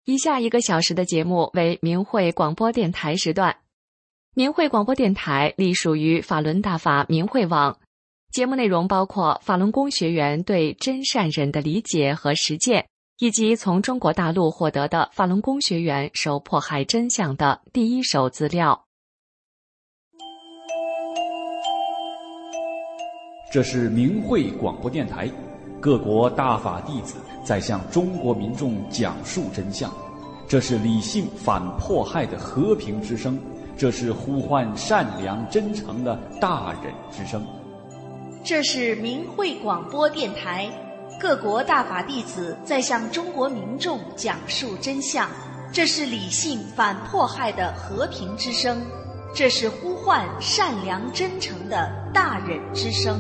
以下1个小时的节目为明慧广播电台时段。明慧广播电台隶属于法轮大法明慧网，节目内容包括法轮功学员对真善忍的理解和实践，以及从中国大陆获得的法轮功学员受迫害真相的第一手资料。 这是明慧广播电台，各国大法弟子在向中国民众讲述真相，这是理性反迫害的和平之声，这是呼唤善良真诚的大忍之声。 这是明慧广播电台，各国大法弟子在向中国民众讲述真相，这是理性反迫害的和平之声，这是呼唤善良真诚的大忍之声。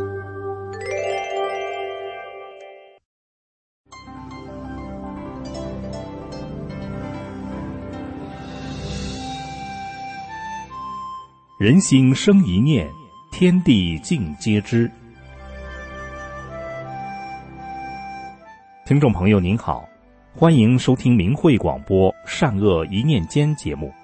人心生一念，天地尽皆知。听众朋友您好，欢迎收听明慧广播善恶一念间节目。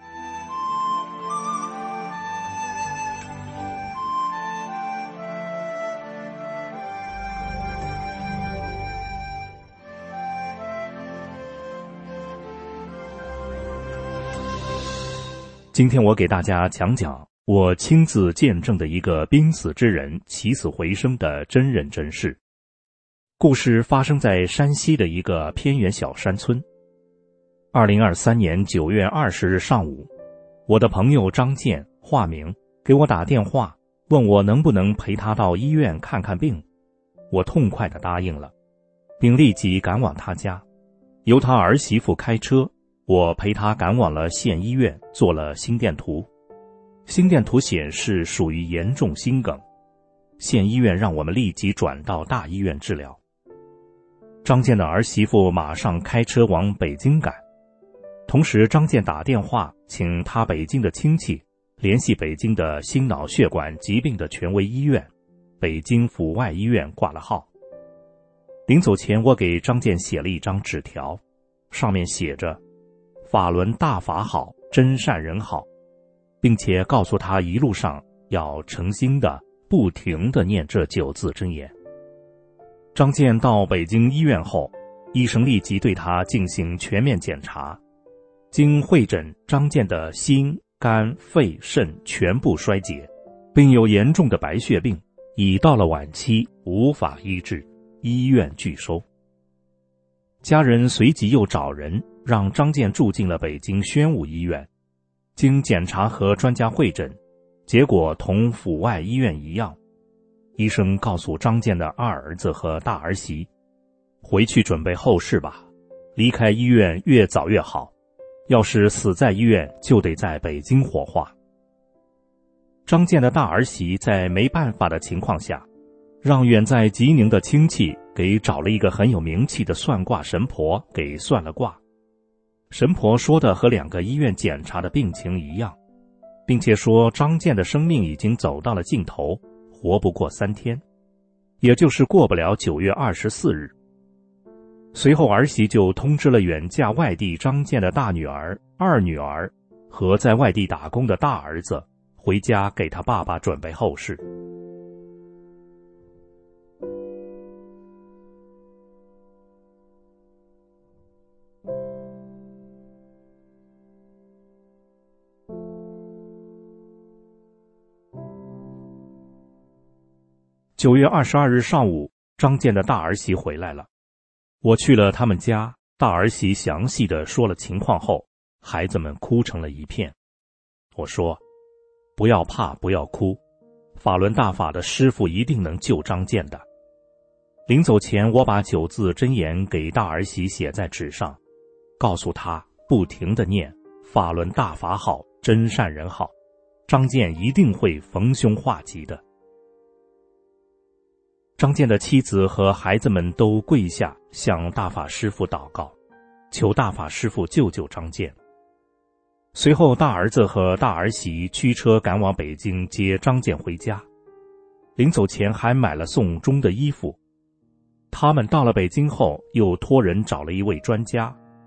今天我给大家讲讲我亲自见证的一个濒死之人起死回生的真人真事。故事发生在山西的一个偏远小山村。2023年9月20日上午，我的朋友张健（化名）给我打电话，问我能不能陪他到医院看看病。我痛快地答应了，并立即赶往他家，由他儿媳妇开车，我陪他赶往了县医院，做了心电图。心电图显示属于严重心梗，县医院让我们立即转到大医院治疗。张健的儿媳妇马上开车往北京赶，同时张健打电话请他北京的亲戚联系北京的心脑血管疾病的权威医院北京阜外医院挂了号。临走前，我给张健写了一张纸条，上面写着法轮大法好，真善人好，并且告诉他一路上要诚心的不停地念这9字真言。张健到北京医院后，医生立即对他进行全面检查，经会诊，张健的心、肝、肺、肾全部衰竭，并有严重的白血病，已到了晚期，无法医治，医院拒收。家人随即又找人让张健住进了北京宣武医院，经检查和专家会诊，结果同阜外医院一样。医生告诉张健的二儿子和大儿媳，回去准备后事吧，离开医院越早越好，要是死在医院就得在北京火化。张健的大儿媳在没办法的情况下，让远在吉宁的亲戚给找了一个很有名气的算卦神婆给算了卦。神婆说的和2个医院检查的病情一样，并且说张健的生命已经走到了尽头，活不过3天，也就是过不了9月24日。随后儿媳就通知了远嫁外地张健的大女儿、二女儿和在外地打工的大儿子，回家给他爸爸准备后事。9月22日上午，张健的大儿媳回来了。我去了他们家，大儿媳详细地说了情况后，孩子们哭成了一片。我说，不要怕，不要哭，法轮大法的师父一定能救张健的。临走前，我把9字真言给大儿媳写在纸上，告诉她不停地念法轮大法好，真善人好，张健一定会逢凶化吉的。张健的妻子和孩子们都跪下向大法师父祷告，求大法师父救救张健。随后大儿子和大儿媳驱车赶往北京接张健回家，临走前还买了送终的衣服。他们到了北京后，又托人找了一位专家，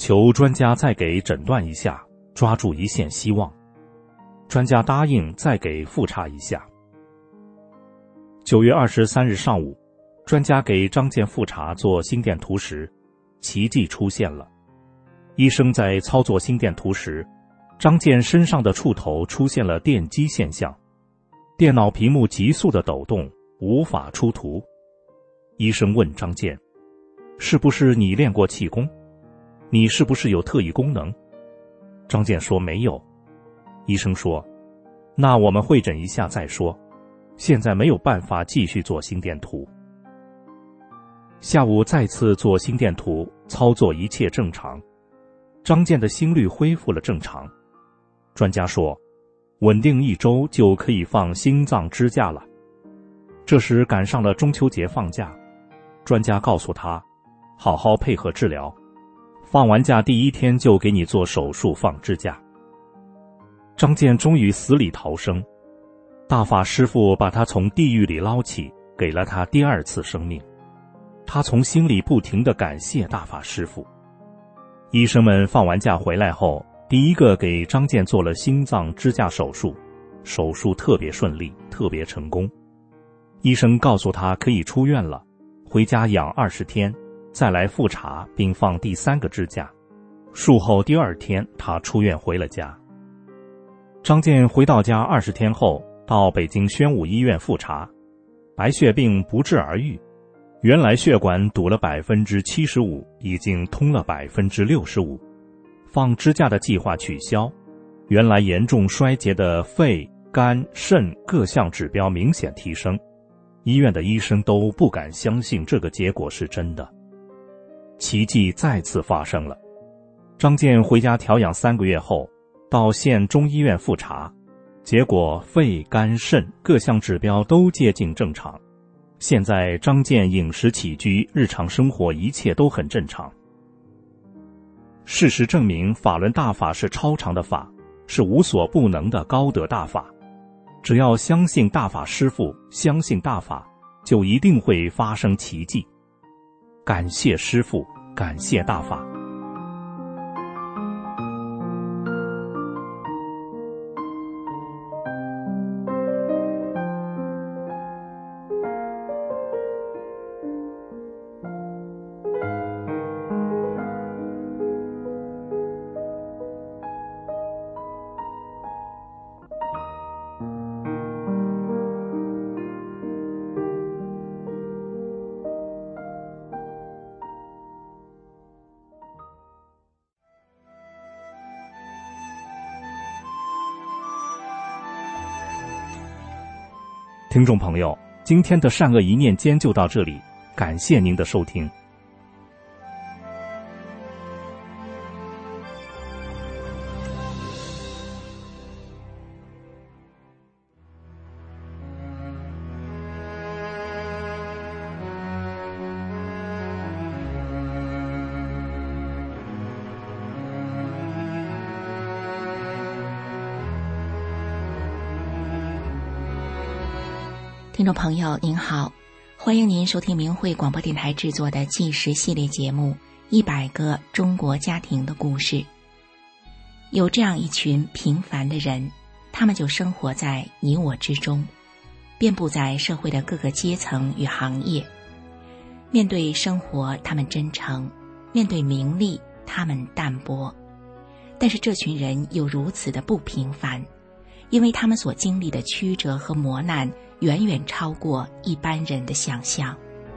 求专家再给诊断一下，抓住一线希望。专家答应再给复查一下。9月23日上午，专家给张健复查做心电图时，奇迹出现了。医生在操作心电图时，张健身上的触头出现了电击现象，电脑屏幕急速的抖动，无法出图。医生问张健，是不是你练过气功？你是不是有特异功能？张健说没有。医生说，那我们会诊一下再说，现在没有办法继续做心电图。下午再次做心电图，操作一切正常，张健的心率恢复了正常。专家说，稳定1周就可以放心脏支架了。这时赶上了中秋节放假，专家告诉他，好好配合治疗，放完假第1天就给你做手术放支架。张健终于死里逃生，大法师父把他从地狱里捞起，给了他第2次生命。他从心里不停地感谢大法师父。医生们放完假回来后，第一个给张健做了心脏支架手术，手术特别顺利，特别成功。医生告诉他可以出院了，回家养20天，再来复查并放第3个支架。术后第2天，他出院回了家。张健回到家20天后，到北京宣武医院复查，白血病不治而愈，原来血管堵了 75%， 已经通了 65%， 放支架的计划取消，原来严重衰竭的肺、肝、肾各项指标明显提升，医院的医生都不敢相信这个结果是真的。奇迹再次发生了。张健回家调养3个月后，到县中医院复查，结果肺、肝、肾各项指标都接近正常。现在张健饮食起居、日常生活一切都很正常。事实证明，法轮大法是超常的法，是无所不能的高德大法。只要相信大法师父，相信大法，就一定会发生奇迹。感谢师父，感谢大法。听众朋友，今天的善恶一念间就到这里，感谢您的收听。 听众朋友您好，欢迎您收听明慧广播电台制作的纪实系列节目《100个中国家庭的故事》。有这样一群平凡的人，他们就生活在你我之中，遍布在社会的各个阶层与行业。面对生活他们真诚，面对名利他们淡泊。但是这群人又如此的不平凡，因为他们所经历的曲折和磨难远远超过一般人的想象。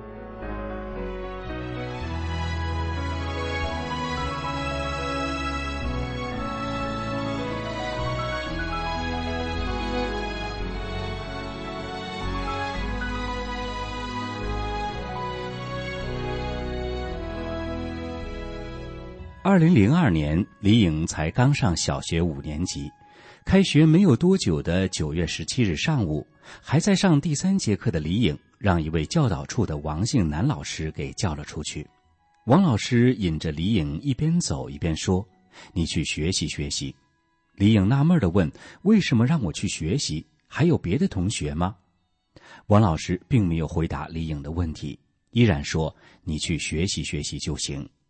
2002年，李颖才刚上小学5年级。开学没有多久的9月17日上午，还在上第3节课的李颖让一位教导处的王姓男老师给叫了出去。王老师引着李颖一边走一边说：“你去学习学习。”李颖纳闷地问：“为什么让我去学习？还有别的同学吗？”王老师并没有回答李颖的问题，依然说：“你去学习学习就行。”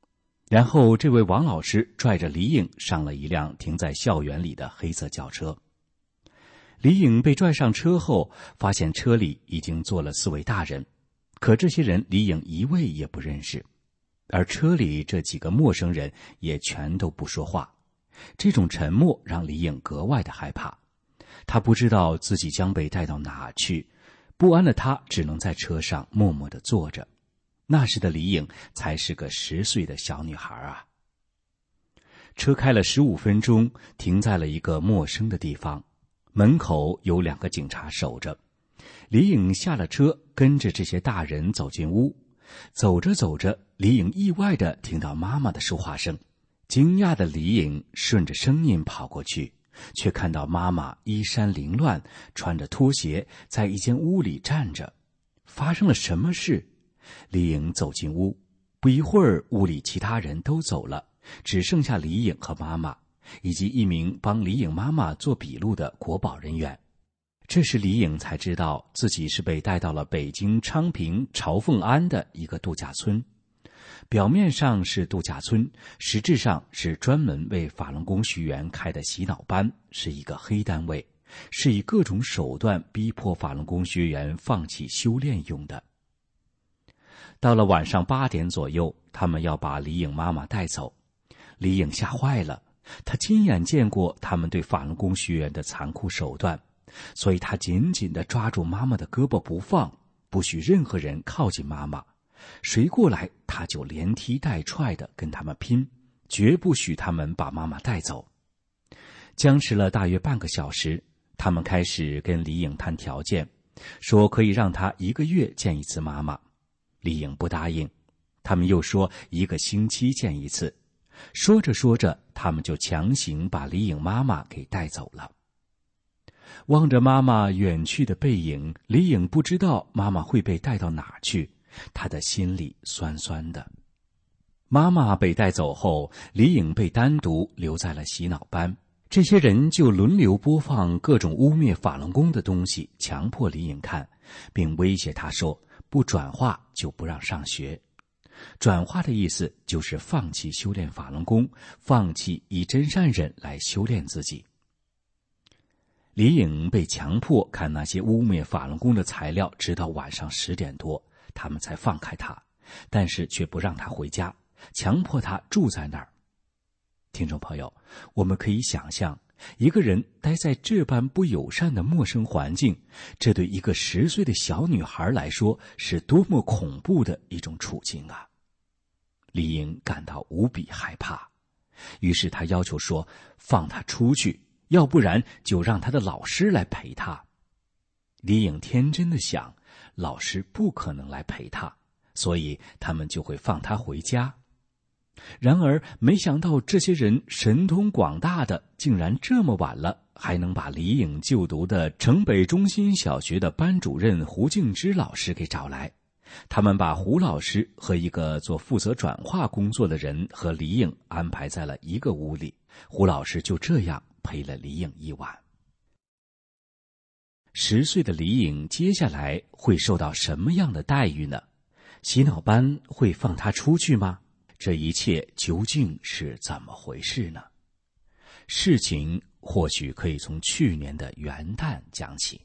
然后这位王老师拽着李颖上了一辆停在校园里的黑色轿车。李颖被拽上车后，发现车里已经坐了4位大人，可这些人李颖一位也不认识，而车里这几个陌生人也全都不说话。这种沉默让李颖格外的害怕，她不知道自己将被带到哪去，不安的她只能在车上默默地坐着。那时的李颖才是个10岁的小女孩啊。车开了15分钟，停在了一个陌生的地方，门口有2个警察守着。李颖下了车，跟着这些大人走进屋。走着走着，李颖意外地听到妈妈的说话声。惊讶的李颖顺着声音跑过去，却看到妈妈衣衫凌乱，穿着拖鞋，在一间屋里站着。发生了什么事？李颖走进屋，不一会儿，屋里其他人都走了，只剩下李颖和妈妈，以及一名帮李颖妈妈做笔录的国保人员。这时李颖才知道自己是被带到了北京昌平朝凤庵的一个度假村。表面上是度假村，实质上是专门为法轮功学员开的洗脑班，是一个黑单位，是以各种手段逼迫法轮功学员放弃修炼用的。到了晚上8点左右，他们要把李颖妈妈带走。李颖吓坏了，她亲眼见过他们对法轮功学员的残酷手段，所以她紧紧地抓住妈妈的胳膊不放，不许任何人靠近妈妈。谁过来，她就连踢带踹地跟他们拼，绝不许他们把妈妈带走。僵持了大约半个小时，他们开始跟李颖谈条件，说可以让她1个月见一次妈妈。李颖不答应，他们又说1个星期见一次。说着说着，他们就强行把李颖妈妈给带走了。望着妈妈远去的背影，李颖不知道妈妈会被带到哪儿去，她的心里酸酸的。妈妈被带走后，李颖被单独留在了洗脑班，这些人就轮流播放各种污蔑法轮功的东西，强迫李颖看，并威胁她说不转化就不让上学。转化的意思就是放弃修炼法轮功，放弃以真善忍来修炼自己。李颖被强迫看那些污蔑法轮功的材料，直到晚上10点多，他们才放开他，但是却不让他回家，强迫他住在那儿。听众朋友，我们可以想象，一个人待在这般不友善的陌生环境，这对一个10岁的小女孩来说是多么恐怖的一种处境啊！李颖感到无比害怕，于是她要求说放她出去，要不然就让她的老师来陪她。李颖天真的想，老师不可能来陪她，所以他们就会放她回家。然而没想到这些人神通广大的，竟然这么晚了还能把李颖就读的城北中心小学的班主任胡敬之老师给找来。他们把胡老师和一个做负责转化工作的人和李颖安排在了一个屋里，胡老师就这样陪了李颖一晚。10岁的李颖接下来会受到什么样的待遇呢？洗脑班会放他出去吗？这一切究竟是怎么回事呢？事情或许可以从去年的元旦讲起。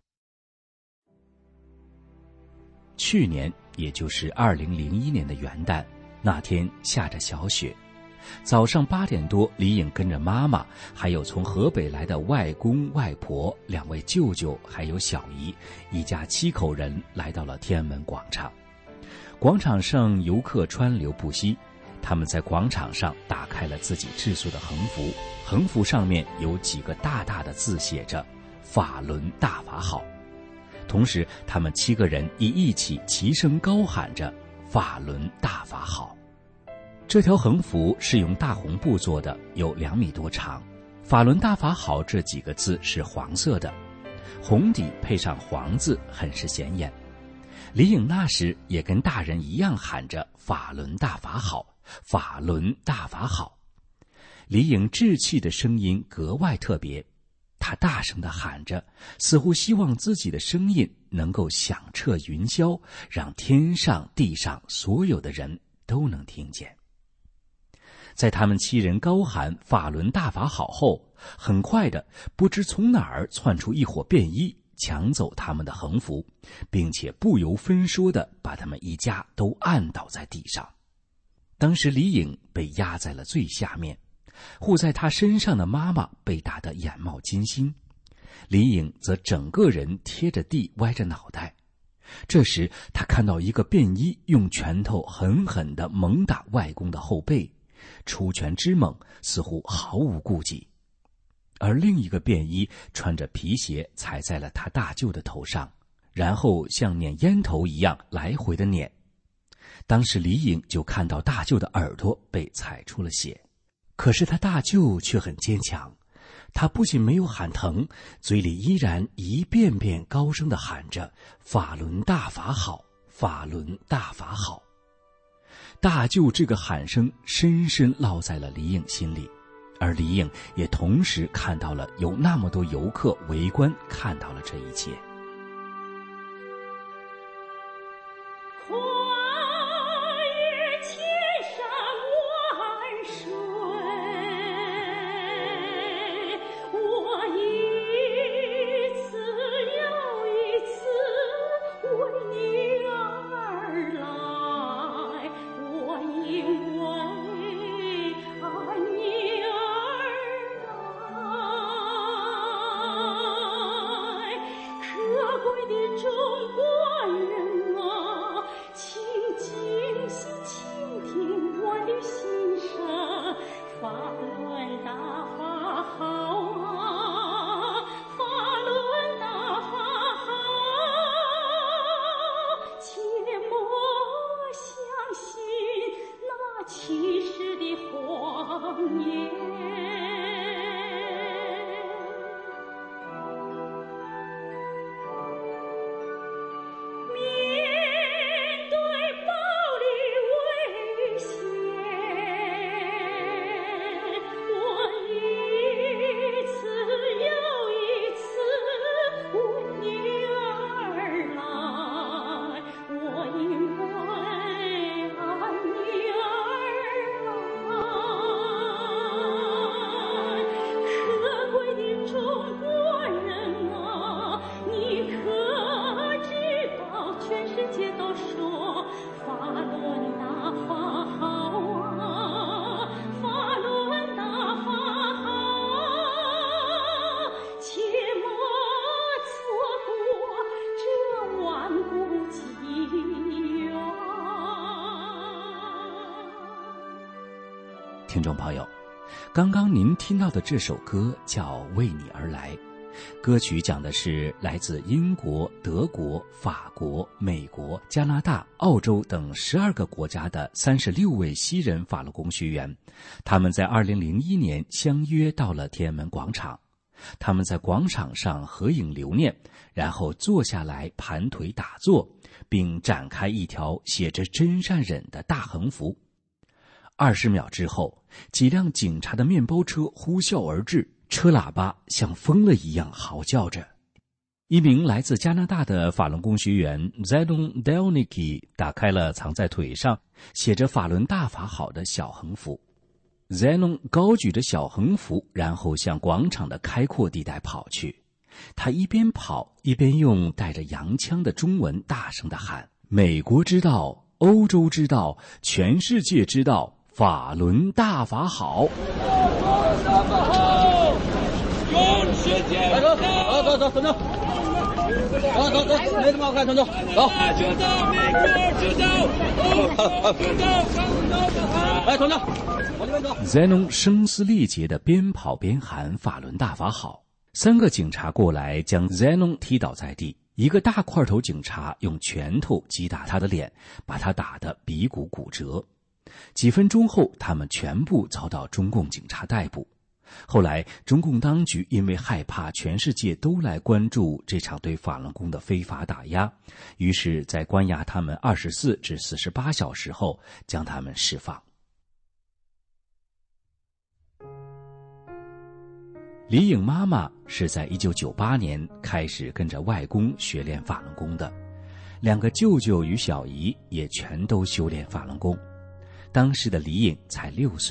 去年，也就是2001年的元旦，那天下着小雪。早上8点多，李颖跟着妈妈，还有从河北来的外公外婆、2位舅舅，还有小姨，一家7口人来到了天安门广场。广场上游客川流不息，他们在广场上打开了自己制作的横幅，横幅上面有几个大大的字写着“法轮大法好”。同时他们7个人一起齐声高喊着“法轮大法好”。这条横幅是用大红布做的，有2米多长，“法轮大法好”这几个字是黄色的，红底配上黄字，很是显眼。李颖那时也跟大人一样喊着“法轮大法好，法轮大法好”。李颖稚气的声音格外特别，他大声地喊着，似乎希望自己的声音能够响彻云霄，让天上地上所有的人都能听见。 在他们7人高喊法轮大法好后，很快的不知从哪儿窜出一伙便衣，抢走他们的横幅，并且不由分说的把他们一家都按倒在地上。当时李颖被压在了最下面，护在他身上的妈妈被打得眼冒金星，李颖则整个人贴着地歪着脑袋。这时他看到一个便衣用拳头狠狠地猛打外公的后背，出拳之猛，似乎毫无顾忌。而另一个便衣穿着皮鞋踩在了他大舅的头上，然后像捻烟头一样来回的捻。当时李颖就看到大舅的耳朵被踩出了血，可是他大舅却很坚强，他不仅没有喊疼，嘴里依然一遍遍高声地喊着法轮大法好，法轮大法好。大舅这个喊声深深烙在了李颖心里，而李颖也同时看到了有那么多游客围观，看到了这一切。听众朋友，刚刚您听到的这首歌叫《为你而来》，歌曲讲的是来自英国、德国、法国、美国、加拿大、澳洲等12个国家的36位西人法轮功学员，他们在2001年相约到了天安门广场，他们在广场上合影留念，然后坐下来盘腿打坐，并展开一条写着真善忍的大横幅。20秒之后，几辆警察的面包车呼啸而至，车喇叭像疯了一样嚎叫着。一名来自加拿大的法轮功学员 Zenon Delnicki 打开了藏在腿上写着法轮大法好的小横幅。Zenon 高举着小横幅，然后向广场的开阔地带跑去。他一边跑一边用带着洋腔的中文大声地喊：美国知道，欧洲知道，全世界知道，法轮大法好！ 大法好！永世界！来走，走，等等。走，没什么好看，等走。走。就走，美国就走，就走，来，等等，往这边走。 Zenon 声嘶力竭地边跑边喊法轮大法好。3个警察过来将 Zenon 踢倒在地，一个大块头警察用拳头击打他的脸，把他打得鼻骨骨折。几分钟后，他们全部遭到中共警察逮捕。后来，中共当局因为害怕全世界都来关注这场对法轮功的非法打压，于是在关押他们24至48小时后，将他们释放。李颖妈妈是在1998年开始跟着外公学练法轮功的，2个舅舅与小姨也全都修炼法轮功。当时的李颖才6岁，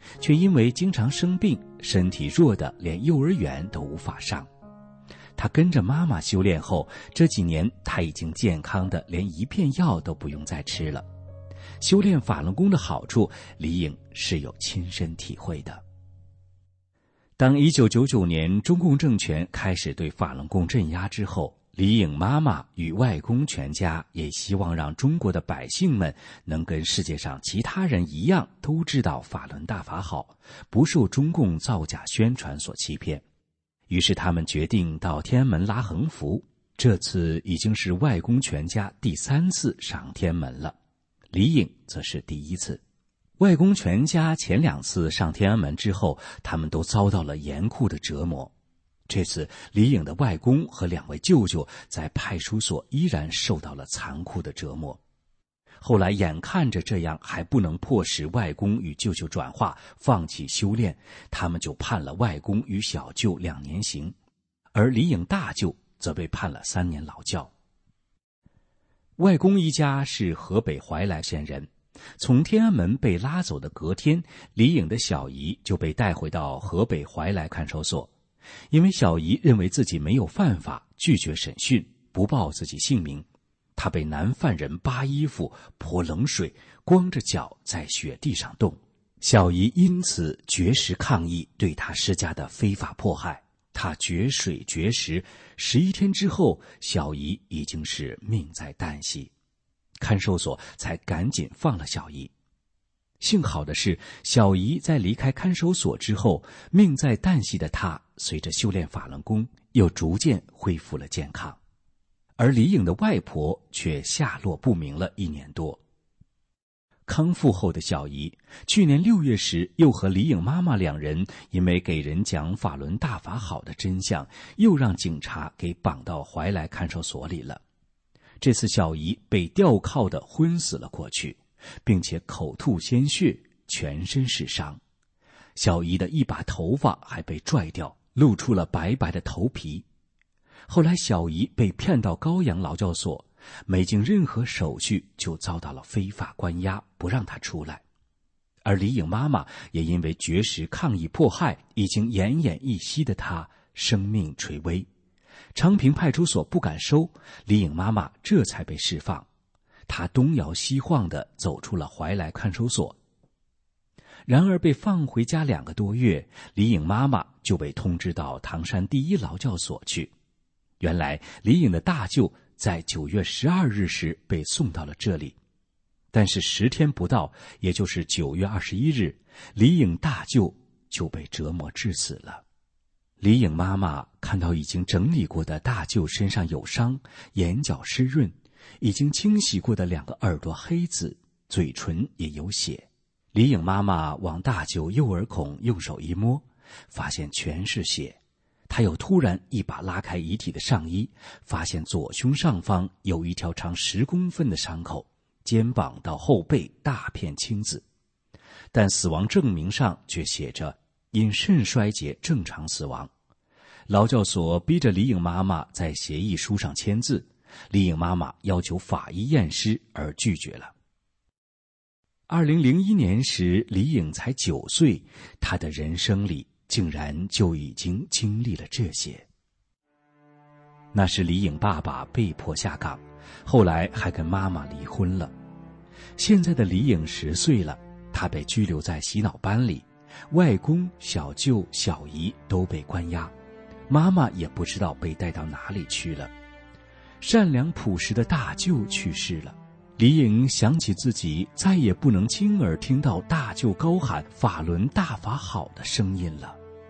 却因为经常生病，身体弱得连幼儿园都无法上。他跟着妈妈修炼后，这几年他已经健康的连一片药都不用再吃了。修炼法轮功的好处，李颖是有亲身体会的。当1999年中共政权开始对法轮功镇压之后，李颖妈妈与外公全家也希望让中国的百姓们能跟世界上其他人一样，都知道法轮大法好，不受中共造假宣传所欺骗。于是他们决定到天安门拉横幅，这次已经是外公全家第3次上天安门了，李颖则是第1次。外公全家前2次上天安门之后，他们都遭到了严酷的折磨。这次李颖的外公和2位舅舅在派出所依然受到了残酷的折磨。后来眼看着这样还不能迫使外公与舅舅转化放弃修炼，他们就判了外公与小舅2年刑，而李颖大舅则被判了3年劳教。外公一家是河北怀来县人，从天安门被拉走的隔天，李颖的小姨就被带回到河北怀来看守所。因为小姨认为自己没有犯法，拒绝审讯，不报自己姓名，她被男犯人扒衣服、泼冷水，光着脚在雪地上动。小姨因此绝食抗议对她施加的非法迫害，她绝水绝食，11天之后，小姨已经是命在旦夕，看守所才赶紧放了小姨。幸好的是，小姨在离开看守所之后，命在旦夕的她随着修炼法轮功又逐渐恢复了健康，而李颖的外婆却下落不明了1年多。康复后的小姨去年6月时又和李颖妈妈2人因为给人讲法轮大法好的真相，又让警察给绑到怀来看守所里了。这次小姨被吊铐的昏死了过去，并且口吐鲜血，全身是伤。小姨的一把头发还被拽掉，露出了白白的头皮。后来小姨被骗到高阳劳教所，没经任何手续就遭到了非法关押，不让她出来。而李颖妈妈也因为绝食抗议迫害，已经奄奄一息的她生命垂危。昌平派出所不敢收，李颖妈妈这才被释放。她东摇西晃地走出了怀来看守所。然而被放回家2个多月，李颖妈妈就被通知到唐山第1劳教所去。原来李颖的大舅在9月12日时被送到了这里，但是10天不到，也就是9月21日，李颖大舅就被折磨致死了。李颖妈妈看到已经整理过的大舅身上有伤，眼角湿润，已经清洗过的2个耳朵黑紫，嘴唇也有血。李颖妈妈往大舅右耳孔用手一摸，发现全是血。她又突然一把拉开遗体的上衣，发现左胸上方有一条长10公分的伤口，肩膀到后背大片青紫，但死亡证明上却写着因肾衰竭正常死亡。劳教所逼着李颖妈妈在协议书上签字，李颖妈妈要求法医验尸而拒绝了。2001年时，李颖才9岁，她的人生里竟然就已经经历了这些。那是李颖爸爸被迫下岗，后来还跟妈妈离婚了。现在的李颖10岁了，她被拘留在洗脑班里，外公、小舅、小姨都被关押，妈妈也不知道被带到哪里去了。善良朴实的大舅去世了，李颖想起自己再也不能亲耳听到大舅高喊法轮大法好的声音了。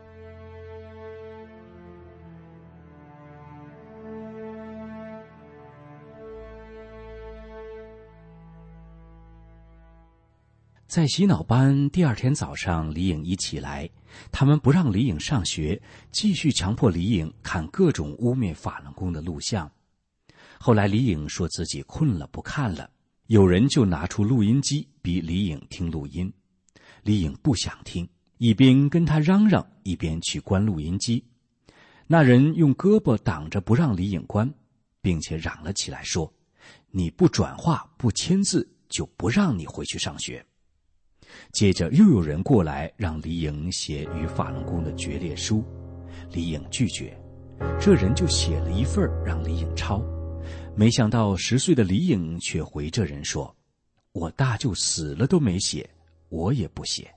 在洗脑班第2天早上，李颖一起来，他们不让李颖上学，继续强迫李颖看各种污蔑法轮功的录像。后来李颖说自己困了不看了，有人就拿出录音机逼李颖听录音。李颖不想听，一边跟他嚷嚷，一边去关录音机。那人用胳膊挡着不让李颖关，并且嚷了起来说：“你不转化不签字，就不让你回去上学。” 接着又有人过来让李颖写与法轮功的决裂书，李颖拒绝，这人就写了一份让李颖抄。没想到10岁的李颖却回这人说：“我大舅死了都没写，我也不写。”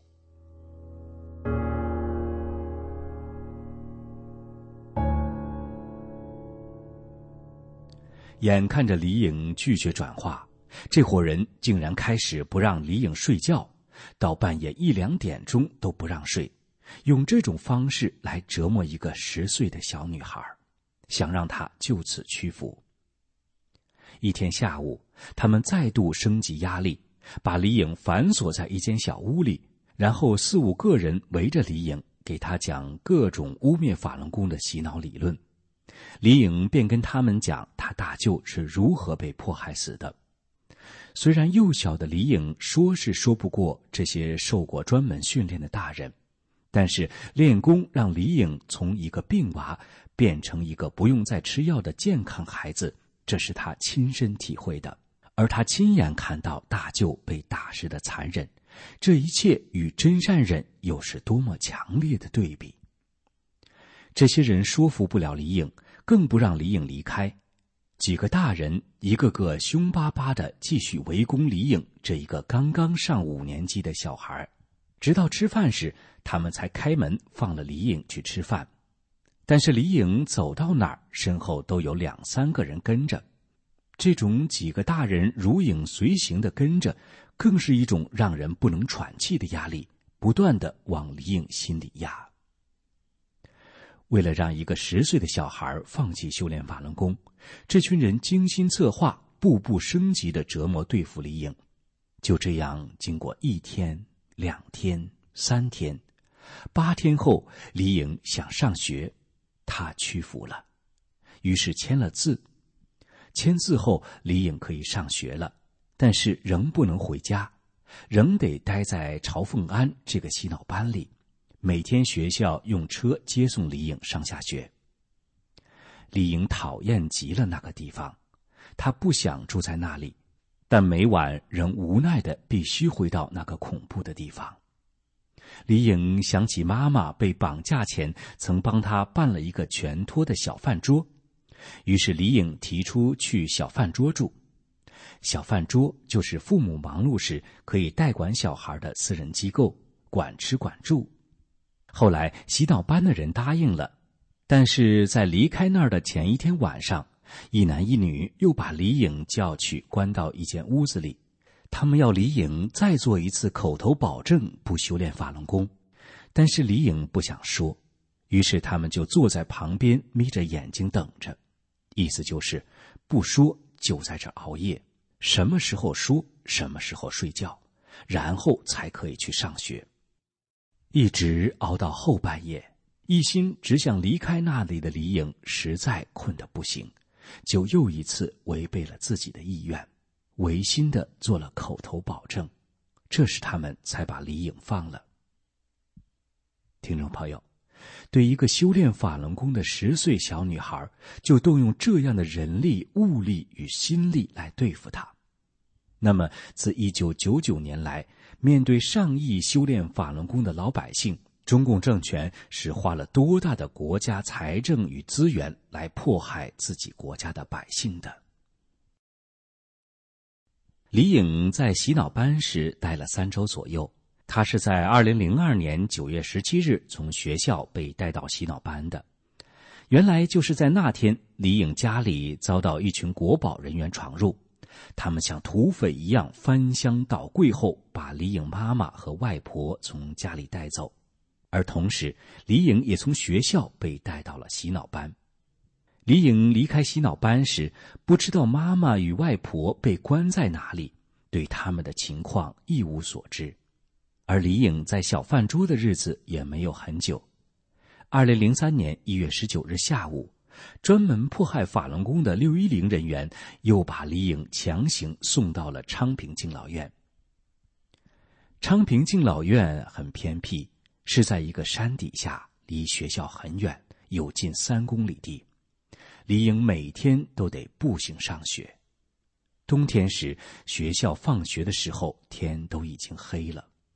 眼看着李颖拒绝转化，这伙人竟然开始不让李颖睡觉，到半夜1、2点钟都不让睡，用这种方式来折磨一个10岁的小女孩，想让她就此屈服。一天下午，他们再度升级压力，把李颖反锁在一间小屋里，然后4、5个人围着李颖，给她讲各种污蔑法轮功的洗脑理论。李颖便跟他们讲他大舅是如何被迫害死的。虽然幼小的李颖说是说不过这些受过专门训练的大人，但是练功让李颖从一个病娃变成一个不用再吃药的健康孩子，这是他亲身体会的。而他亲眼看到大舅被打时的残忍，这一切与真善忍又是多么强烈的对比。这些人说服不了李颖，更不让李颖离开。几个大人一个个凶巴巴地继续围攻李颖这一个刚刚上5年级的小孩，直到吃饭时，他们才开门放了李颖去吃饭。但是李颖走到哪儿，身后都有2、3个人跟着。这种几个大人如影随形地跟着，更是一种让人不能喘气的压力，不断地往李颖心里压。为了让一个10岁的小孩放弃修炼法轮功，这群人精心策划，步步升级的折磨对付李颖。就这样，经过1天、2天、3天，8天后，李颖想上学，他屈服了，于是签了字。签字后，李颖可以上学了，但是仍不能回家，仍得待在朝凤安这个洗脑班里。每天学校用车接送李颖上下学。李颖讨厌极了那个地方，她不想住在那里，但每晚仍无奈地必须回到那个恐怖的地方。李颖想起妈妈被绑架前曾帮她办了一个全托的小饭桌，于是李颖提出去小饭桌住。小饭桌就是父母忙碌时可以代管小孩的私人机构，管吃管住。后来洗脑班的人答应了，但是在离开那儿的前一天晚上，一男一女又把李颖叫去关到一间屋子里，他们要李颖再做一次口头保证不修炼法轮功，但是李颖不想说，于是他们就坐在旁边眯着眼睛等着，意思就是不说就在这熬夜，什么时候说什么时候睡觉，然后才可以去上学。一直熬到后半夜，一心只想离开那里的李颖实在困得不行，就又一次违背了自己的意愿，违心地做了口头保证，这时他们才把李颖放了。听众朋友，对一个修炼法轮功的10岁小女孩，就动用这样的人力、物力与心力来对付她。那么自1999年来，面对上亿修炼法轮功的老百姓，中共政权是花了多大的国家财政与资源来迫害自己国家的百姓的？李颖在洗脑班时待了3周左右，她是在2002年9月17日从学校被带到洗脑班的。原来就是在那天，李颖家里遭到一群国保人员闯入，他们像土匪一样翻箱倒柜后，把李颖妈妈和外婆从家里带走，而同时李颖也从学校被带到了洗脑班。李颖离开洗脑班时，不知道妈妈与外婆被关在哪里，对他们的情况一无所知。而李颖在小饭桌的日子也没有很久。2003年1月19日下午，专门迫害法轮功的610人员又把李颖强行送到了昌平敬老院。昌平敬老院很偏僻，是在一个山底下，离学校很远，有近3公里地。李颖每天都得步行上学。冬天时，学校放学的时候天都已经黑了，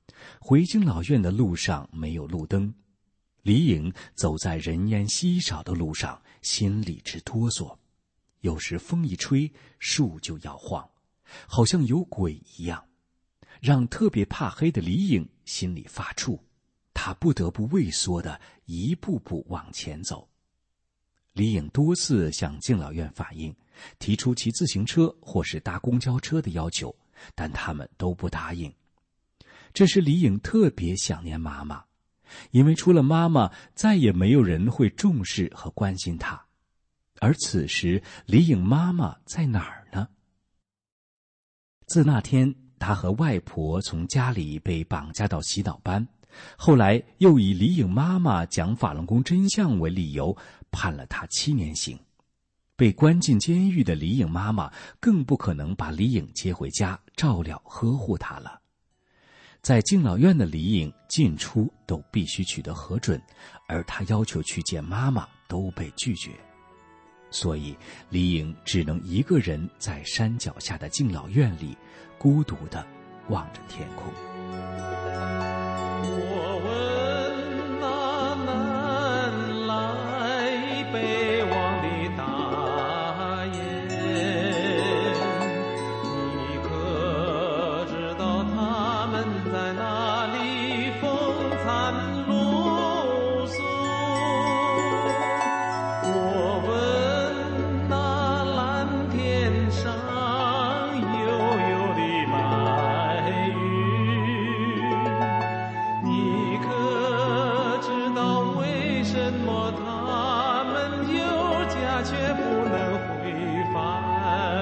回敬老院的路上没有路灯，李颖走在人烟稀少的路上，心里直哆嗦。有时风一吹，树就摇晃，好像有鬼一样，让特别怕黑的李颖心里发怵。他不得不畏缩地一步步往前走。李颖多次向敬老院反映，提出骑自行车或是搭公交车的要求，但他们都不答应。这时李颖特别想念妈妈，因为除了妈妈，再也没有人会重视和关心她。而此时李颖妈妈在哪儿呢？自那天她和外婆从家里被绑架到洗脑班，后来又以李颖妈妈讲法轮功真相为理由，判了她7年刑。被关进监狱的李颖妈妈更不可能把李颖接回家照料呵护她了。在敬老院的李颖进出都必须取得核准，而她要求去见妈妈都被拒绝。所以李颖只能一个人在山脚下的敬老院里孤独地望着天空。 我问那南来北往的大雁，你可知道他们在哪里风餐露宿？我问那蓝天上悠悠的白云，你可知道为什么他们有家却不能回返？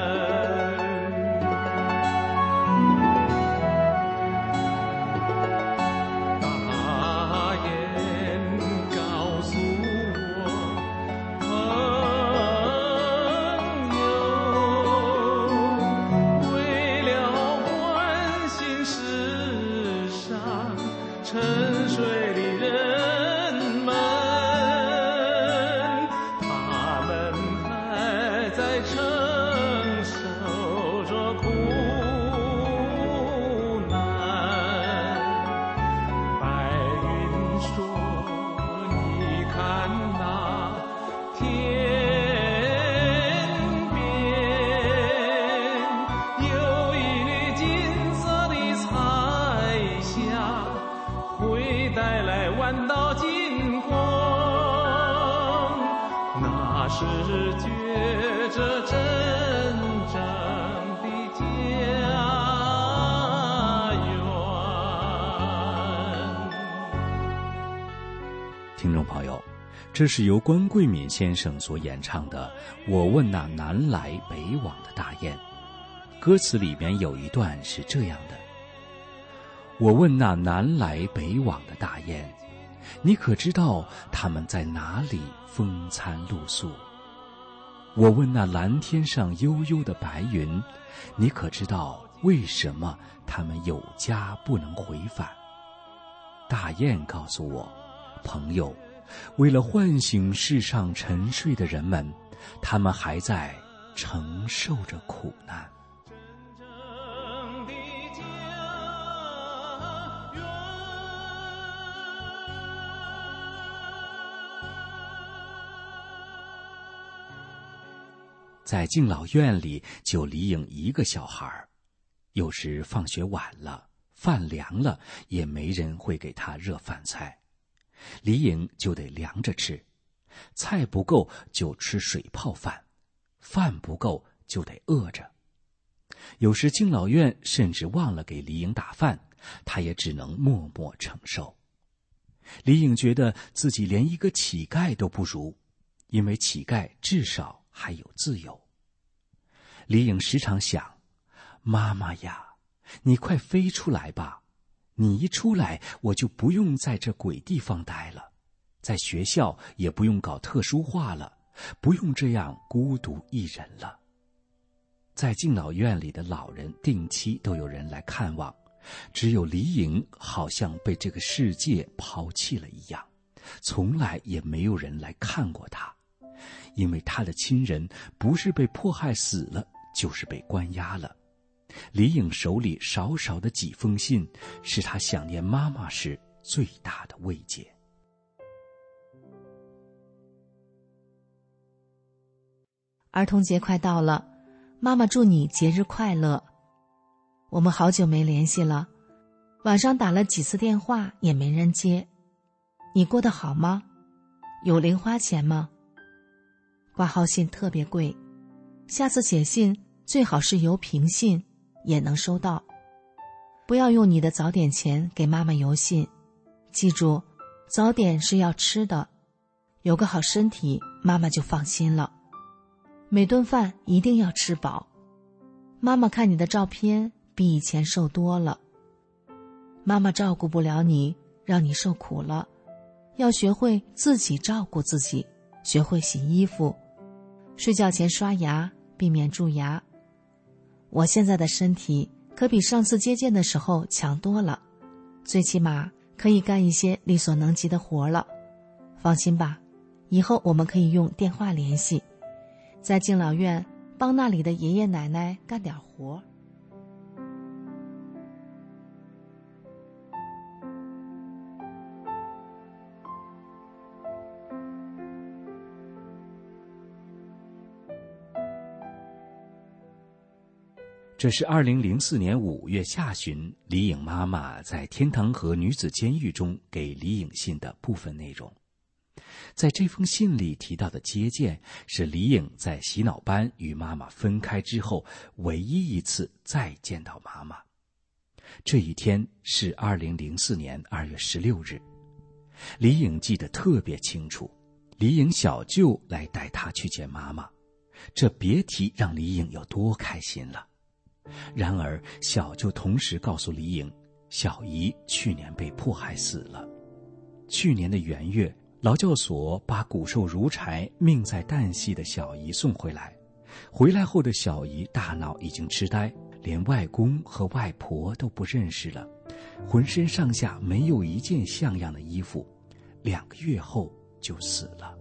大雁告诉我，朋友，为了关心世上沉睡的人们，他们还在承受着苦难。白云说，你看那天边有一缕金色的彩霞，会带来万道金光，那是觉着真正的家园。 听众朋友，这是由关桂敏先生所演唱的《我问那南来北往的大雁》。歌词里面有一段是这样的：我问那南来北往的大雁，你可知道他们在哪里风餐露宿？我问那蓝天上悠悠的白云，你可知道为什么他们有家不能回返？大雁告诉我，朋友，为了唤醒世上沉睡的人们，他们还在承受着苦难。在敬老院里就李颖一个小孩，有时放学晚了，饭凉了，也没人会给他热饭菜，李颖就得凉着吃，菜不够就吃水泡饭，饭不够就得饿着。有时敬老院甚至忘了给李颖打饭，他也只能默默承受。李颖觉得自己连一个乞丐都不如，因为乞丐至少还有自由。李颖时常想，妈妈呀，你快飞出来吧，你一出来我就不用在这鬼地方待了，在学校也不用搞特殊化了，不用这样孤独一人了。在敬老院里的老人定期都有人来看望，只有李颖好像被这个世界抛弃了一样，从来也没有人来看过他，因为他的亲人不是被迫害死了，就是被关押了。 李颖手里少少的几封信，是他想念妈妈时最大的慰藉。 儿童节快到了，妈妈祝你节日快乐。我们好久没联系了，晚上打了几次电话也没人接。你过得好吗？有零花钱吗？挂号信特别贵，下次写信最好是邮平信，也能收到。不要用你的早点钱给妈妈邮信，记住，早点是要吃的，有个好身体，妈妈就放心了。每顿饭一定要吃饱。妈妈看你的照片比以前瘦多了。妈妈照顾不了你，让你受苦了，要学会自己照顾自己，学会洗衣服，睡觉前刷牙，避免蛀牙。我现在的身体可比上次接见的时候强多了，最起码可以干一些力所能及的活了。放心吧，以后我们可以用电话联系，在敬老院帮那里的爷爷奶奶干点活。 这是2004年5月下旬，李颖妈妈在天堂河女子监狱中给李颖信的部分内容。在这封信里提到的接见，是李颖在洗脑班与妈妈分开之后唯一一次再见到妈妈。这一天是2004年2月16日，李颖记得特别清楚，李颖小舅来带她去见妈妈，这别提让李颖有多开心了。然而小舅同时告诉李颖，小姨去年被迫害死了。去年的元月，劳教所把骨瘦如柴、命在旦夕的小姨送回来。回来后的小姨大脑已经痴呆，连外公和外婆都不认识了，浑身上下没有一件像样的衣服，2个月后就死了。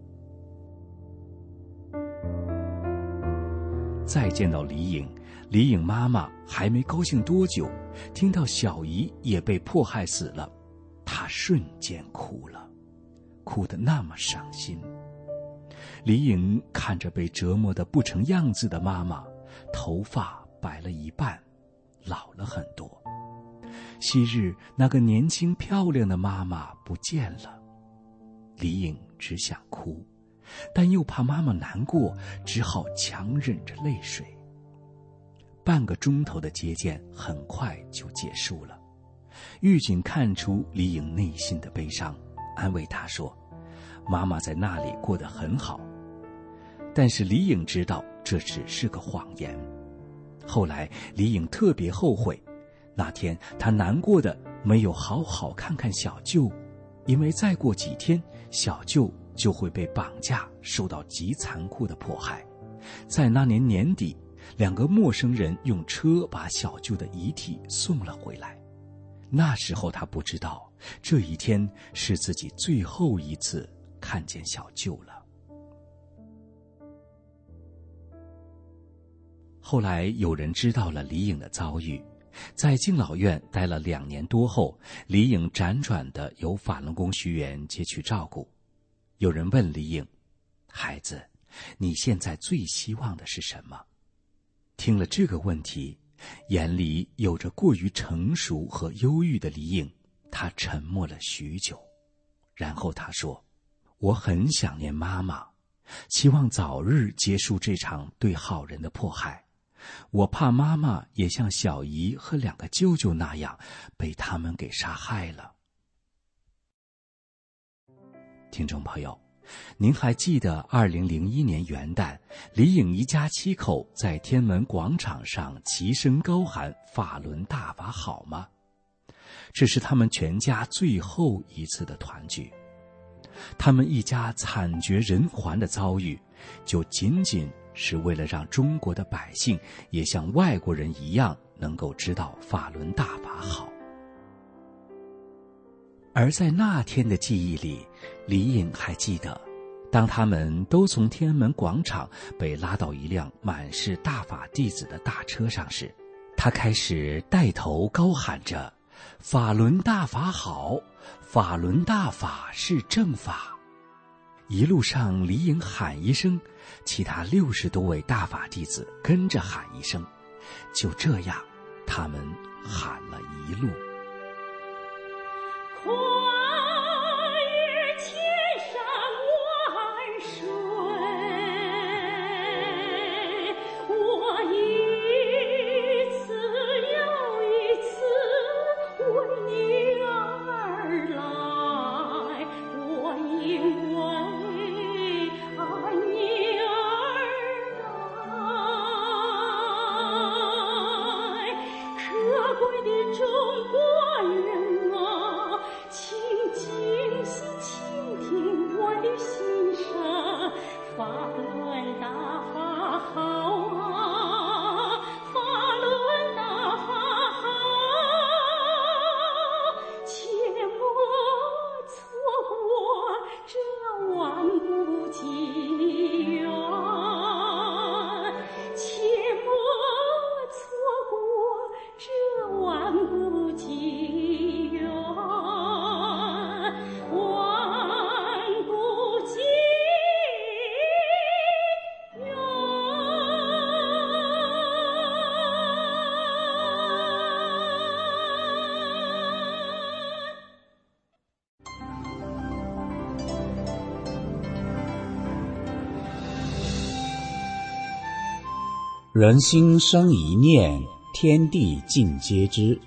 再见到李颖，李颖妈妈还没高兴多久，听到小姨也被迫害死了，她瞬间哭了，哭得那么伤心。李颖看着被折磨得不成样子的妈妈，头发白了一半，老了很多。昔日那个年轻漂亮的妈妈不见了，李颖只想哭，但又怕妈妈难过，只好强忍着泪水。半个钟头的接见很快就结束了，狱警看出李颖内心的悲伤，安慰她说，妈妈在那里过得很好。但是李颖知道这只是个谎言。后来李颖特别后悔，那天她难过的没有好好看看小舅，因为再过几天小舅就会被绑架，受到极残酷的迫害。在那年年底，2个陌生人用车把小舅的遗体送了回来。那时候他不知道，这一天是自己最后一次看见小舅了。后来有人知道了李颖的遭遇，在敬老院待了2年多后，李颖辗转地由法轮功学员接去照顾。有人问李颖，孩子，你现在最希望的是什么？听了这个问题，眼里有着过于成熟和忧郁的李颖，她沉默了许久，然后她说，我很想念妈妈，希望早日结束这场对好人的迫害。我怕妈妈也像小姨和2个舅舅那样被他们给杀害了。听众朋友，您还记得2001年元旦，李颖一家7口在天安门广场上齐声高喊法轮大法好吗？这是他们全家最后一次的团聚。他们一家惨绝人寰的遭遇，就仅仅是为了让中国的百姓也像外国人一样能够知道法轮大法好。而在那天的记忆里，李颖还记得，当他们都从天安门广场被拉到一辆满是大法弟子的大车上时， 他开始带头高喊着：法轮大法好，法轮大法是正法。一路上李颖喊一声，其他60多位大法弟子跟着喊一声，就这样他们喊了一路。 跨越千山万水，我一次又一次为你而来，我因为爱你而来。可贵的中国人啊，请静心倾听我的心声，法轮大法好啊，法轮大法好，切莫错过这万古机缘，切莫错过这万古机缘，万古机缘。 人心生一念，天地尽皆知。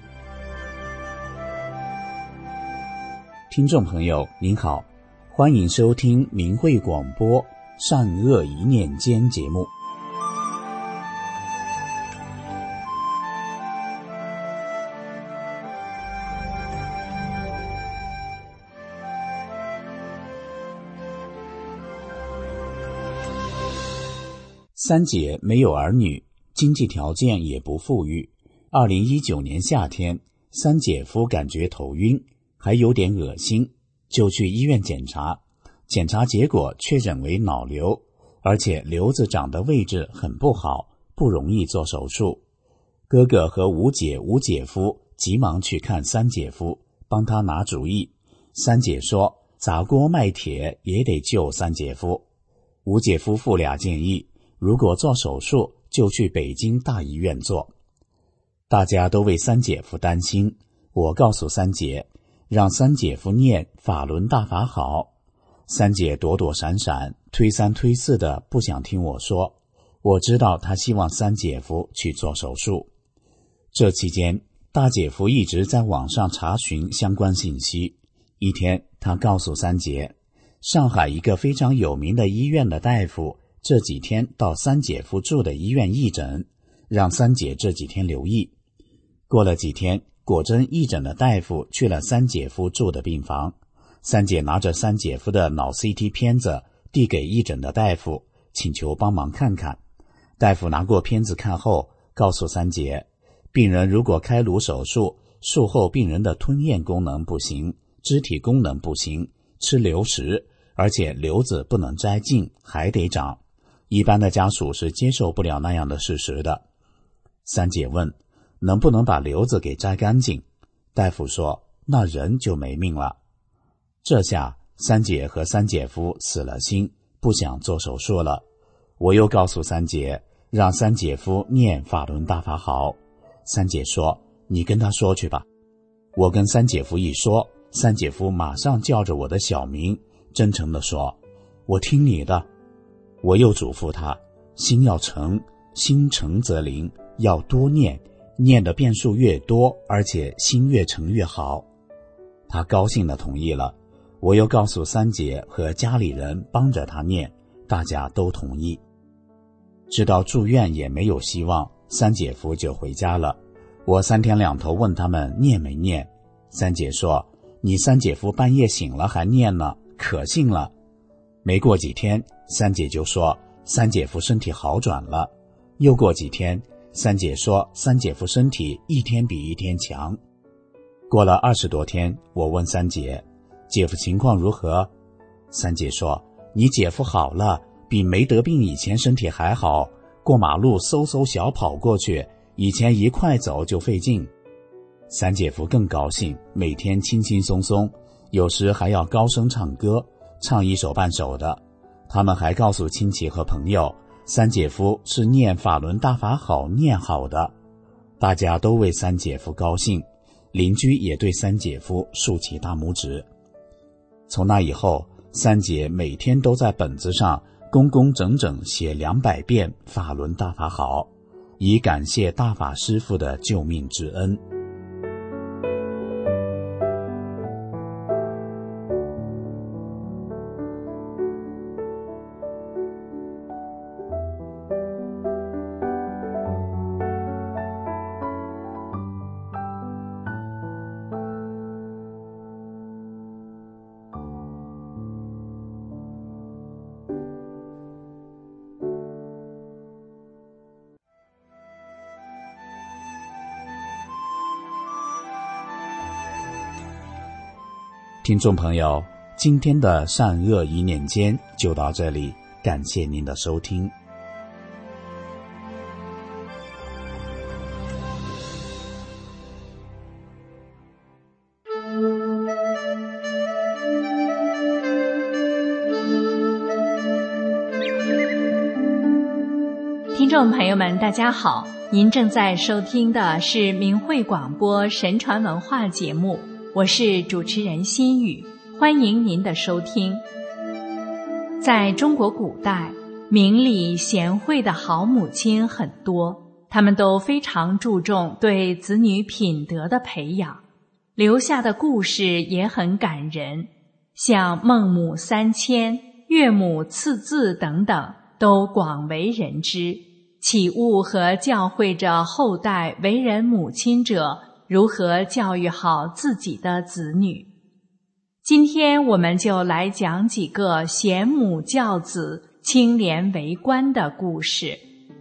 听众朋友您好，欢迎收听明慧广播善恶一念间节目。三姐没有儿女，经济条件也不富裕。2019年夏天，三姐夫感觉头晕，还有点恶心，就去医院检查。检查结果确诊为脑瘤，而且瘤子长的位置很不好，不容易做手术。哥哥和吴姐、吴姐夫急忙去看三姐夫，帮他拿主意。三姐说砸锅卖铁也得救三姐夫。吴姐夫妇俩建议，如果做手术就去北京大医院做。大家都为三姐夫担心，我告诉三姐，让三姐夫念法轮大法好。三姐躲躲闪闪，推三推四的不想听我说。我知道她希望三姐夫去做手术。这期间，大姐夫一直在网上查询相关信息。一天，他告诉三姐，上海一个非常有名的医院的大夫这几天到三姐夫住的医院义诊，让三姐这几天留意。过了几天，果真义诊的大夫去了三姐夫住的病房。三姐拿着三姐夫的脑 CT 片子递给义诊的大夫，请求帮忙看看。大夫拿过片子看后，告诉三姐，病人如果开颅手术，术后病人的吞咽功能不行，肢体功能不行，吃流食，而且瘤子不能摘净，还得长。一般的家属是接受不了那样的事实的。三姐问，能不能把瘤子给摘干净？大夫说，那人就没命了。这下三姐和三姐夫死了心，不想做手术了。我又告诉三姐，让三姐夫念法轮大法好。三姐说，你跟他说去吧。我跟三姐夫一说，三姐夫马上叫着我的小名，真诚地说，我听你的。我又嘱咐他，心要诚，心诚则灵，要多念，念的遍数越多，而且心越诚越好。他高兴地同意了。我又告诉三姐和家里人帮着他念，大家都同意。知道住院也没有希望，三姐夫就回家了。我3天2头问他们念没念，三姐说，你三姐夫半夜醒了还念呢，可信了。没过几天，三姐就说三姐夫身体好转了。又过几天，三姐说三姐夫身体一天比一天强。过了20多天，我问三姐，姐夫情况如何？三姐说，你姐夫好了，比没得病以前身体还好，过马路嗖嗖小跑过去， 以前一块走就费劲。三姐夫更高兴，每天轻轻松松，有时还要高声唱歌，唱一首半首的。他们还告诉亲戚和朋友，三姐夫是念法轮大法好念好的。大家都为三姐夫高兴，邻居也对三姐夫竖起大拇指。从那以后，三姐每天都在本子上工工整整写200遍法轮大法好，以感谢大法师父的救命之恩。听众朋友，今天的善恶一念间就到这里，感谢您的收听。 听众朋友们，大家好，您正在收听的是明慧广播神传文化节目，我是主持人心雨，欢迎您的收听。在中国古代，明理贤惠的好母亲很多，她们都非常注重对子女品德的培养，留下的故事也很感人，像孟母三迁、岳母刺字等等，都广为人知，启悟和教诲着后代为人母亲者如何教育好自己的子女。今天我们就来讲几个贤母教子、清廉为官的故事。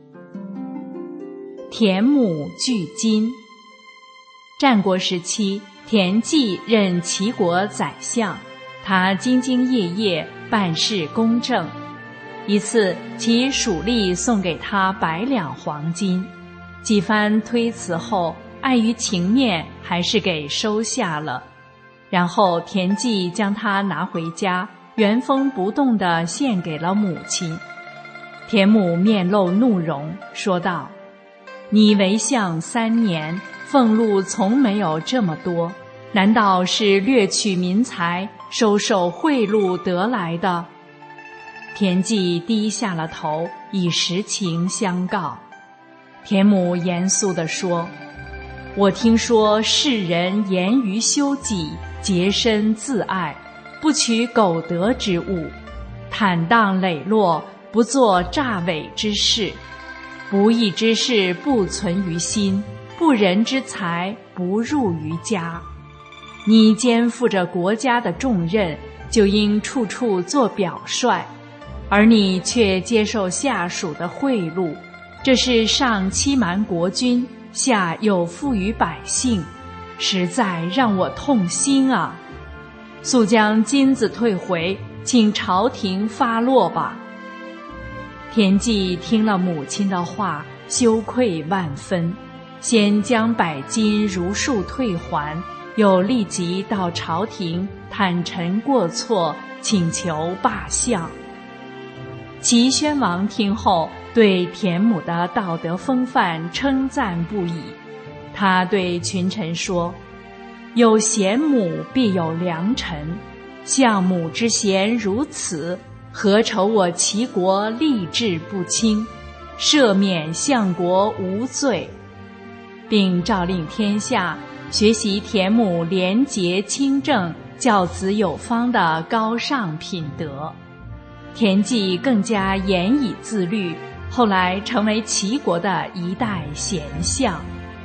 田母拒金。战国时期，田忌任齐国宰相，他兢兢业业，办事公正。一次，其属吏送给他100两黄金，几番推辞后，碍于情面，还是给收下了。然后田忌将它拿回家，原封不动地献给了母亲。田母面露怒容，说道：“你为相3年，俸禄从没有这么多，难道是掠取民财，收受贿赂得来的？”田忌低下了头，以实情相告。田母严肃地说：“我听说世人严于修己，洁身自爱，不取苟得之物，坦荡磊落，不做诈伪之事。不义之事不存于心，不仁之财不入于家。你肩负着国家的重任，就应处处做表率，而你却接受下属的贿赂，这是上欺瞒国君，下有负于百姓，实在让我痛心啊！速将金子退回，请朝廷发落吧。”田忌听了母亲的话，羞愧万分，先将100金如数退还，又立即到朝廷坦陈过错，请求罢相。齐宣王听后，对田母的道德风范称赞不已。他对群臣说：“有贤母，必有良臣。相母之贤如此，何愁我齐国吏治不清，赦免相国无罪？”并诏令天下学习田母廉洁清正、教子有方的高尚品德。田忌更加严以自律，后来成为齐国的一代贤相。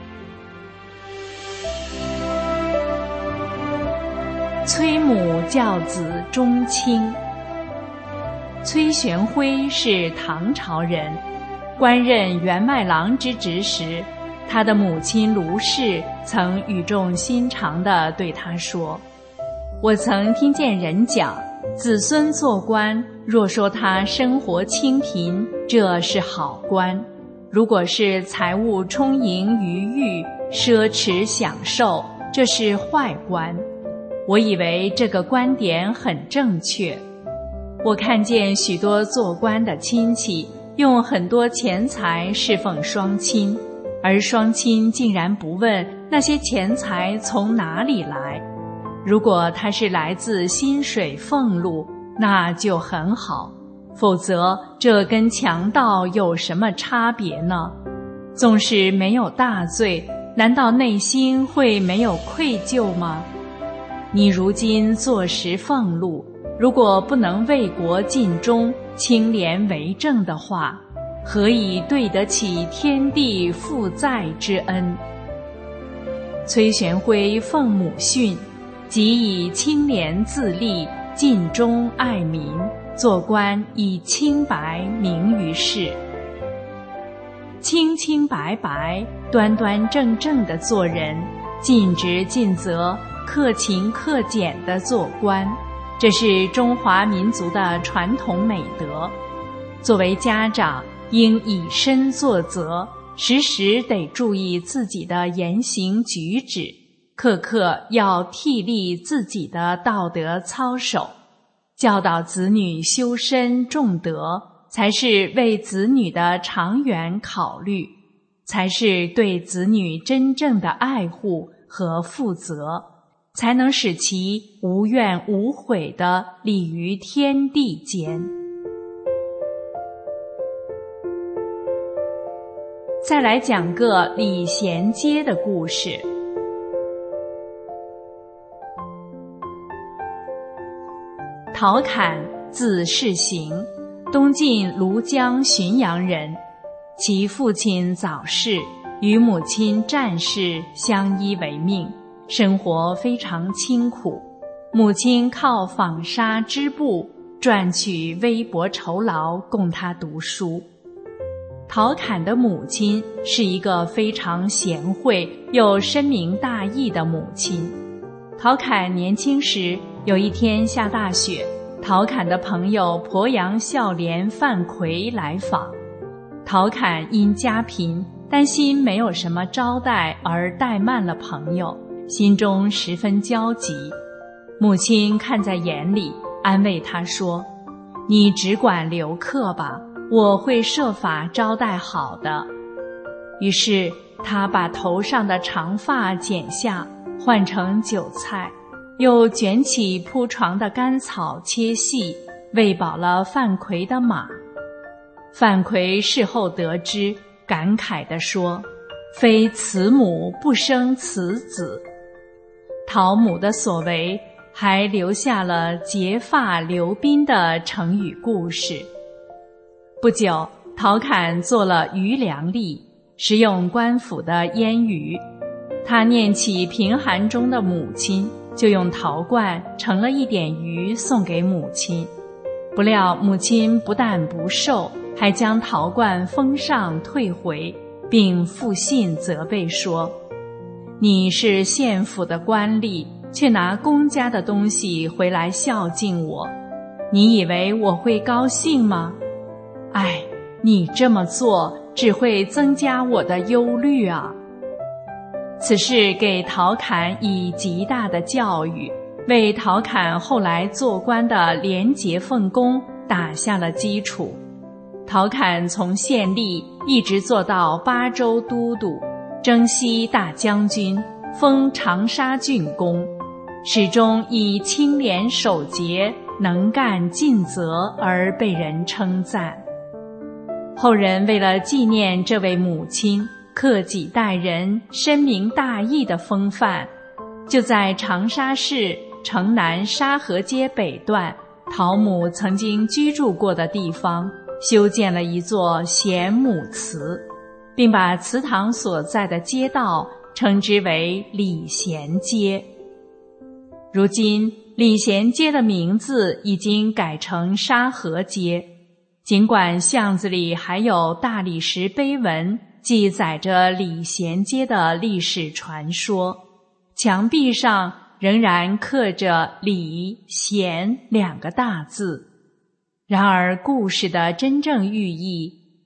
崔母教子忠亲。崔玄辉是唐朝人，官任员外郎之职时，他的母亲卢氏曾语重心长地对他说：“我曾听见人讲，子孙做官，若说他生活清贫，这是好官； 如果是财物充盈余裕、奢侈享受，这是坏观。我以为这个观点很正确。我看见许多做官的亲戚用很多钱财侍奉双亲，而双亲竟然不问那些钱财从哪里来。如果它是来自薪水俸禄，那就很好，否则这跟强盗有什么差别呢？纵使没有大罪，难道内心会没有愧疚吗？你如今坐实俸禄，如果不能为国尽忠、清廉为政的话，何以对得起天地负债之恩？崔玄辉奉母训，即以清廉自立、尽忠爱民，做官以清白明于世。清清白白、端端正正的做人，尽职尽责、克勤克俭的做官，这是中华民族的传统美德。作为家长，应以身作则，时时得注意自己的言行举止，刻刻要替立自己的道德操守，教导子女修身重德，才是为子女的长远考虑，才是对子女真正的爱护和负责，才能使其无怨无悔地立于天地间。再来讲个礼贤阶的故事。陶侃字世行，东晋庐江浔阳人。其父亲早逝，与母亲战氏相依为命，生活非常清苦。母亲靠纺纱织布赚取微薄酬劳供他读书。陶侃的母亲是一个非常贤惠又深明大义的母亲。陶侃年轻时，有一天下大雪，陶侃的朋友鄱阳孝廉范奎来访。陶侃因家贫，担心没有什么招待而怠慢了朋友，心中十分焦急。母亲看在眼里，安慰他说：“你只管留客吧，我会设法招待好的。”于是他把头上的长发剪下，换成韭菜，又卷起铺床的干草切细，喂饱了范奎的马。范奎事后得知，感慨地说：“非慈母不生此子。”陶母的所为还留下了结发留宾的成语故事。不久，陶侃做了余粮吏，食用官府的腌鱼。他念起贫寒中的母亲，就用陶罐盛了一点鱼送给母亲。不料母亲不但不受，还将陶罐封上退回，并复信责备说：“你是县府的官吏，却拿公家的东西回来孝敬我，你以为我会高兴吗？哎，你这么做只会增加我的忧虑啊！”此事给陶侃以极大的教育，为陶侃后来做官的廉洁奉公打下了基础。陶侃从县吏一直做到巴州都督、征西大将军，封长沙郡公，始终以清廉守节、能干尽责而被人称赞。后人为了纪念这位母亲克己待人、深明大义的风范，就在长沙市城南沙河街北段陶母曾经居住过的地方修建了一座贤母祠，并把祠堂所在的街道称之为礼贤街。如今礼贤街的名字已经改成沙河街，尽管巷子里还有大理石碑文记载着礼贤街的历史传说，墙壁上仍然刻着礼贤2个大字。然而故事的真正寓意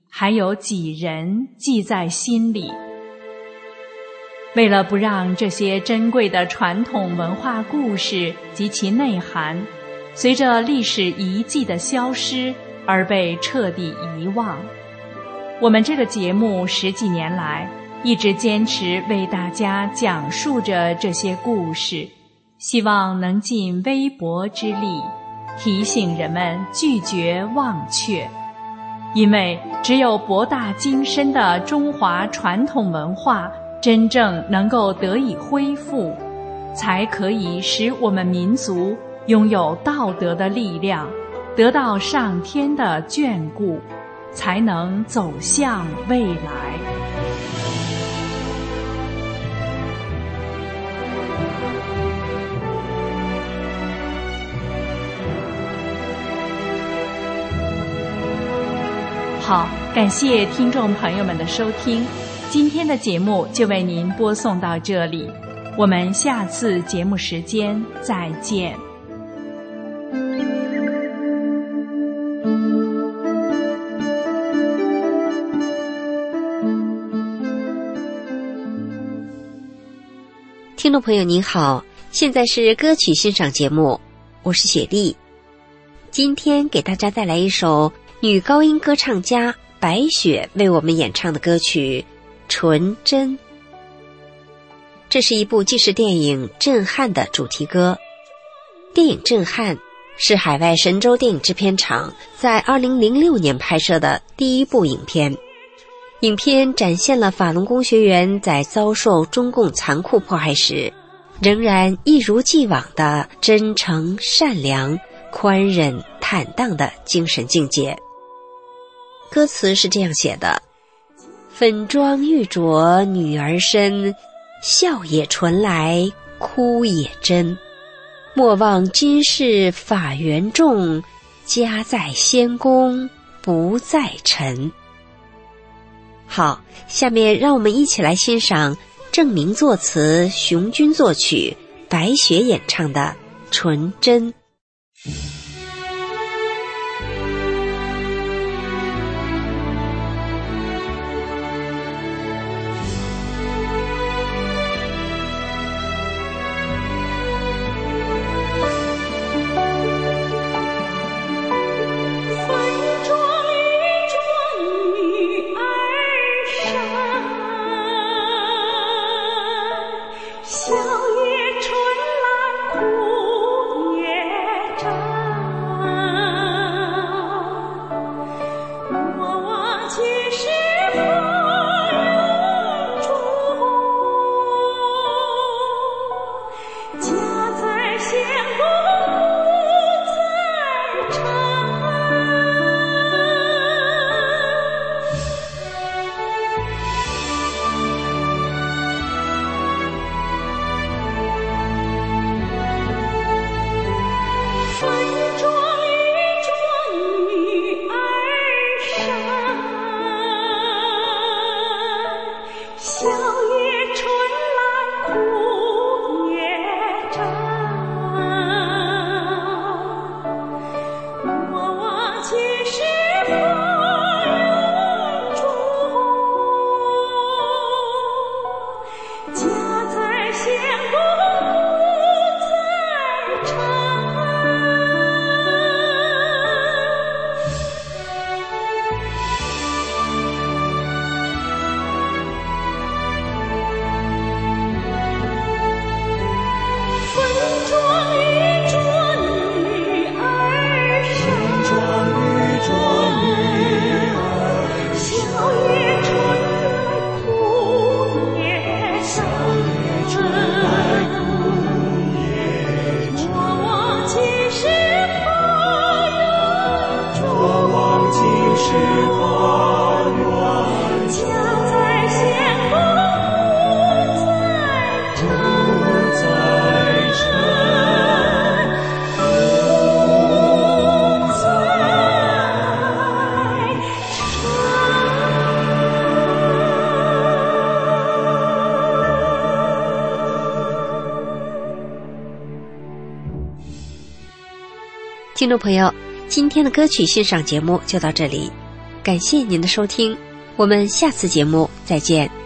还有几人记在心里？为了不让这些珍贵的传统文化故事及其内涵随着历史遗迹的消失而被彻底遗忘，我们这个节目10几年来一直坚持为大家讲述着这些故事，希望能尽微薄之力提醒人们拒绝忘却，因为只有博大精深的中华传统文化真正能够得以恢复，才可以使我们民族拥有道德的力量，得到上天的眷顾，才能走向未来。好，感谢听众朋友们的收听，今天的节目就为您播送到这里，我们下次节目时间再见。 听众朋友您好，现在是歌曲欣赏节目，我是雪莉。今天给大家带来一首女高音歌唱家白雪为我们演唱的歌曲《纯真》。这是一部纪实电影《震撼》的主题歌。电影《震撼》是海外神州电影制片厂在2006年拍摄的第一部影片。影片展现了法轮功学员在遭受中共残酷迫害时，仍然一如既往的真诚、善良、宽忍、坦荡的精神境界。歌词是这样写的：粉妆玉琢女儿身，笑也纯来，哭也真。莫忘今世法缘重，家在仙宫不在尘。好，下面让我们一起来欣赏郑明作词、熊军作曲、白雪演唱的《纯真》。 笑也纯来，哭也听众朋友，今天的歌曲欣赏节目就到这里， 感谢您的收听，我们下次节目再见。